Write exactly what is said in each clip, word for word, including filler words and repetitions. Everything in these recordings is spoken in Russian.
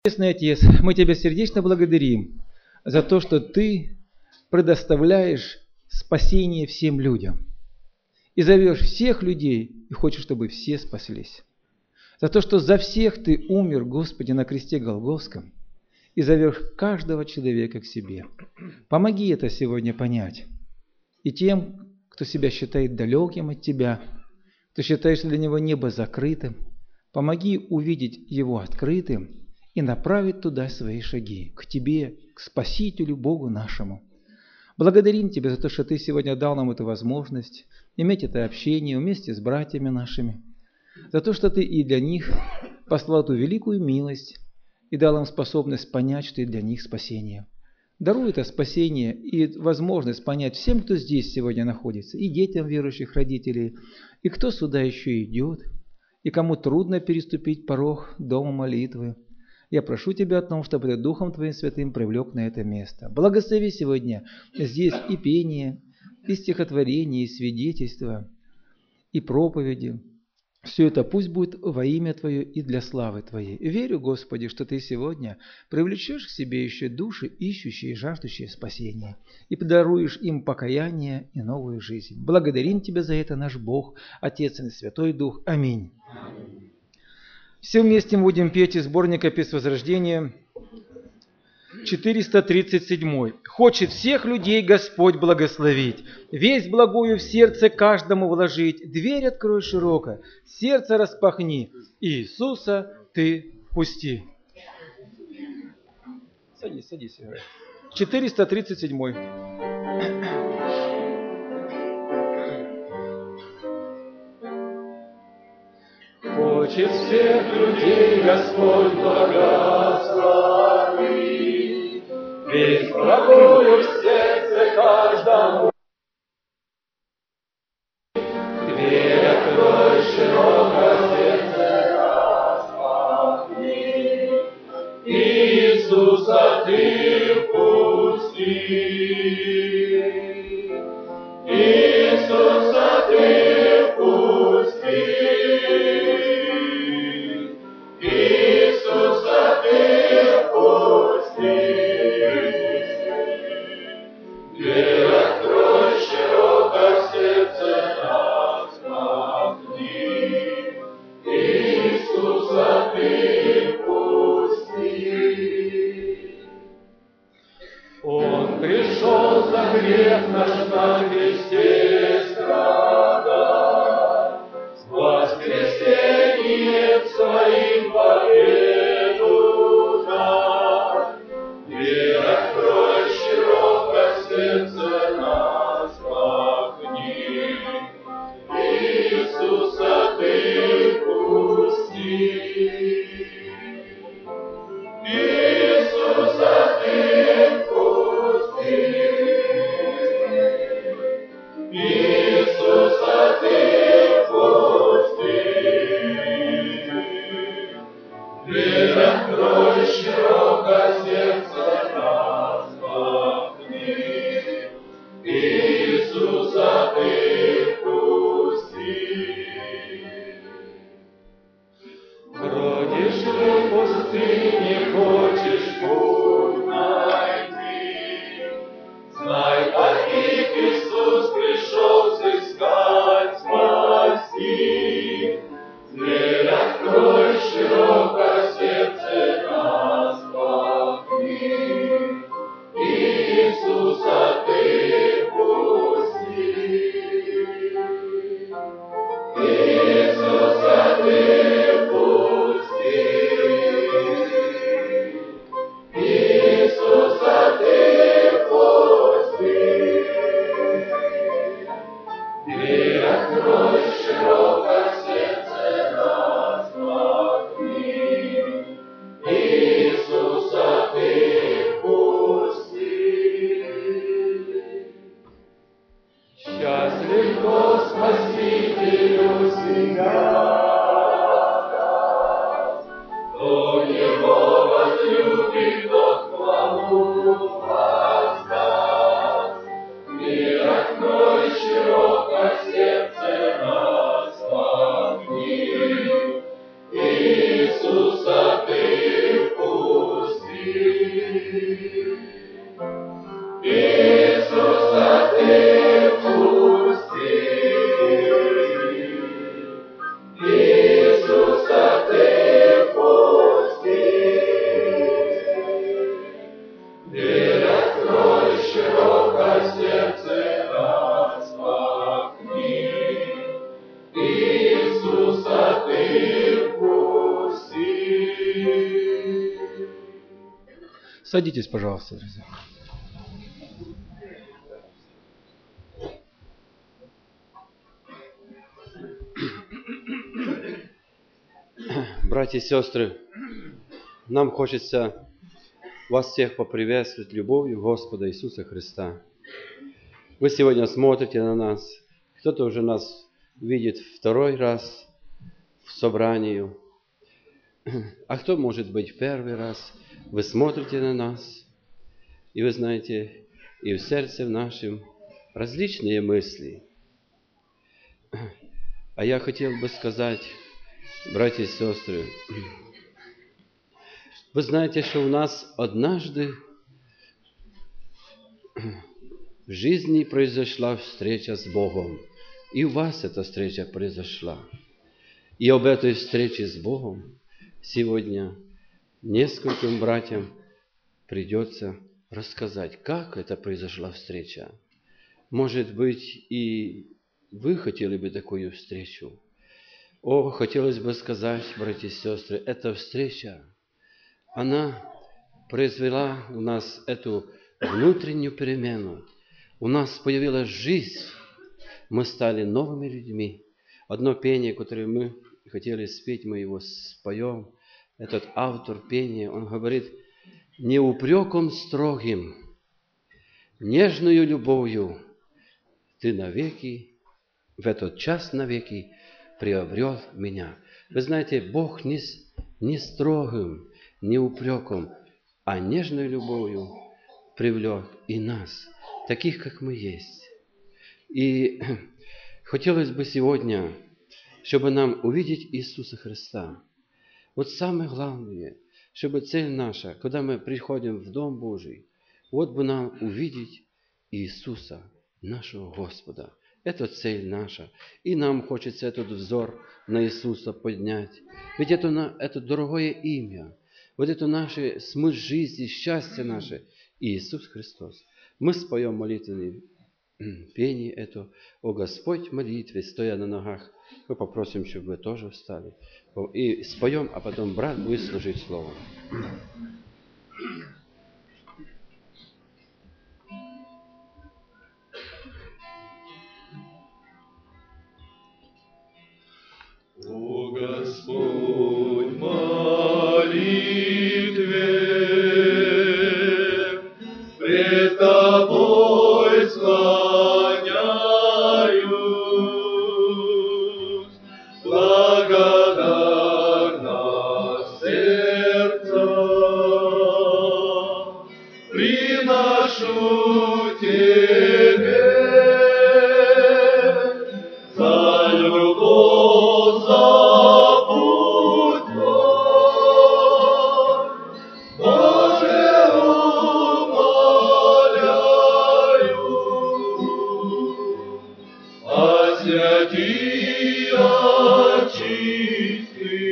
Небесный Отец, мы Тебя сердечно благодарим за то, что Ты предоставляешь спасение всем людям. И зовешь всех людей и хочешь, чтобы все спаслись. За то, что за всех Ты умер, Господи, на кресте Голгофском, и зовешь каждого человека к себе. Помоги это сегодня понять. И тем, кто себя считает далеким от Тебя, кто считает, что для него небо закрытым, помоги увидеть его открытым и направить туда свои шаги, к Тебе, к Спасителю Богу нашему. Благодарим Тебя за то, что Ты сегодня дал нам эту возможность иметь это общение вместе с братьями нашими, за то, что Ты и для них послал эту великую милость и дал им способность понять, что и для них спасение. Даруй это спасение и возможность понять всем, кто здесь сегодня находится, и детям верующих родителей, и кто сюда еще идет, и кому трудно переступить порог дома молитвы. Я прошу Тебя о том, чтобы Ты Духом Твоим Святым привлек на это место. Благослови сегодня здесь и пение, и стихотворение, и свидетельства, и проповеди. Все это пусть будет во имя Твое и для славы Твоей. Верю, Господи, что Ты сегодня привлечешь к себе еще души, ищущие и жаждущие спасения, и подаруешь им покаяние и новую жизнь. Благодарим Тебя за это, наш Бог, Отец и Святой Дух. Аминь. Все вместе мы будем петь из сборника «Песнь Возрождения», четыреста тридцать седьмой. «Хочет всех людей Господь благословить, весть благую в сердце каждому вложить. Дверь открой широко, сердце распахни, Иисуса ты впусти». Садись, садись. четыреста тридцать седьмой. Хочет всех людей Господь благословить, весть благую в сердце каждому. Дверь открой широко, сердце распахни, Иисуса ты впусти. Иисуса ты впусти. Грех наш на кресте страдал, с воскресением своим победу дал. Дверь открой широко, сердце распахни, Иисуса ты впусти. Иисуса ты впусти. Садитесь, пожалуйста, друзья. Братья и сестры, нам хочется вас всех поприветствовать любовью Господа Иисуса Христа. Вы сегодня смотрите на нас, кто-то уже нас видит второй раз в собрании, а кто, может быть, первый раз. Вы смотрите на нас, и вы знаете, и в сердце нашем различные мысли. А я хотел бы сказать, братья и сестры, вы знаете, что у нас однажды в жизни произошла встреча с Богом. И у вас эта встреча произошла. И об этой встрече с Богом сегодня нескольким братьям придется рассказать, как это произошла встреча. Может быть, и вы хотели бы такую встречу. О, хотелось бы сказать, братья и сестры, эта встреча, она произвела у нас эту внутреннюю перемену. У нас появилась жизнь, мы стали новыми людьми. Одно пение, которое мы хотели спеть, мы его споем. Этот автор пения, он говорит: «Не упреком строгим, нежною любовью ты навеки, в этот час навеки приобрел меня». Вы знаете, Бог не, не строгим, не упреком, а нежной любовью привлек и нас, таких, как мы есть. И хотелось бы сегодня, чтобы нам увидеть Иисуса Христа. Вот самое главное, чтобы цель наша, когда мы приходим в Дом Божий, вот бы нам увидеть Иисуса, нашего Господа. Это цель наша. И нам хочется этот взор на Иисуса поднять. Ведь это, на, это дорогое имя. Вот это наше смысл жизни, счастье наше. Иисус Христос. Мы споем молитвенное пение это «О Господь» молитве, стоя на ногах. Мы попросим, чтобы вы тоже встали. И споем, а потом брат будет служить словом. О Господь, молитве пред Тобой склоняюсь, благодарно сердце приношу Тебе за любовь, за путь Твой. Боже, умоляю, освяти, очисти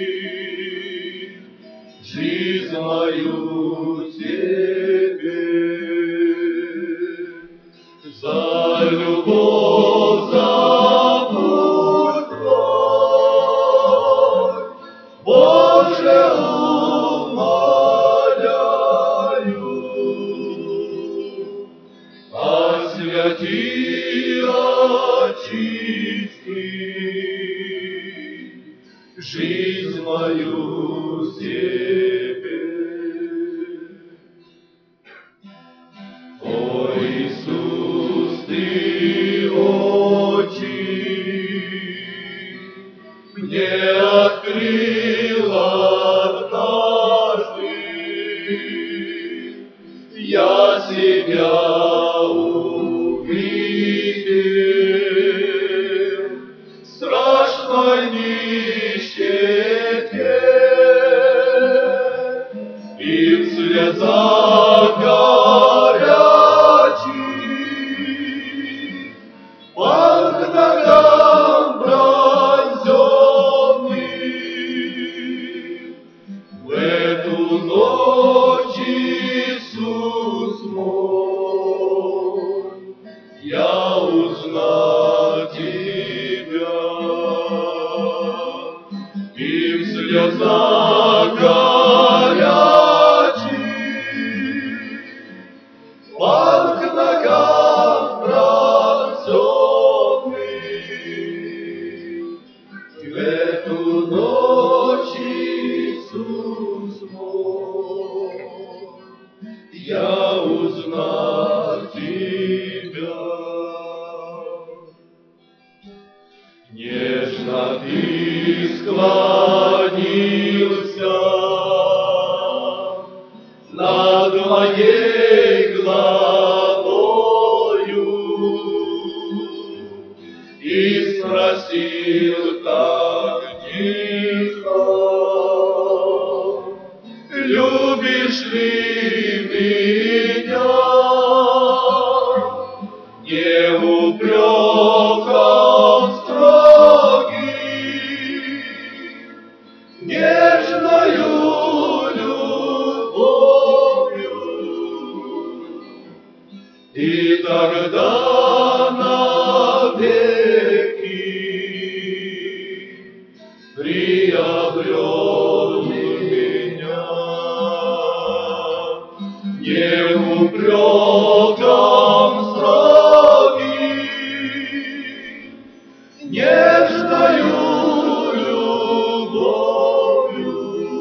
жизнь мою Тебе. За любовь, за путь Твой, Боже, умоляю, освяти, очисти жизнь мою Тебе. О Иисус, Ты очи мне открыл однажды, я себя увидел в страшной нищете и в слезах горячих под ногам бронзённых. В эту ночь, Иисус мой, я узнал Тебя, и в слезах горячих я узнал тебя. Нежно ты склонился над моей головою и спросил так тихо: любишь ли меня? Не упреком строгим, нежною любовью. И тогда навеки приобрел меня. Не упреком строгим, нежною любовью.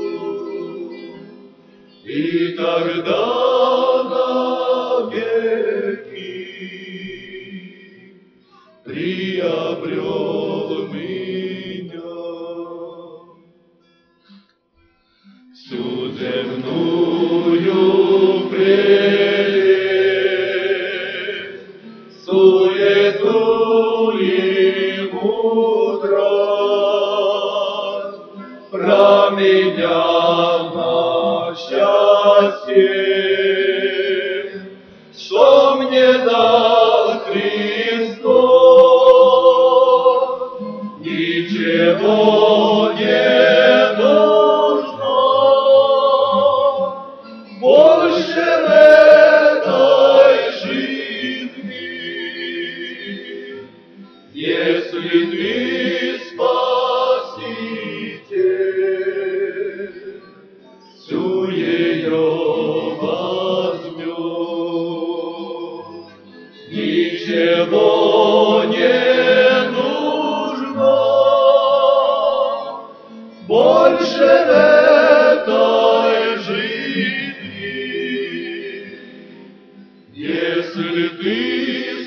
И тогда навеки приобрел меня. Всю земную прелесть, суету и мудрость променял на счастье, что мне дал Христос. Ничего не нужно больше в этой жизни, если ты Спаситель всю ее возьмешь. Ничего не нужно больше в этой жизни, если ты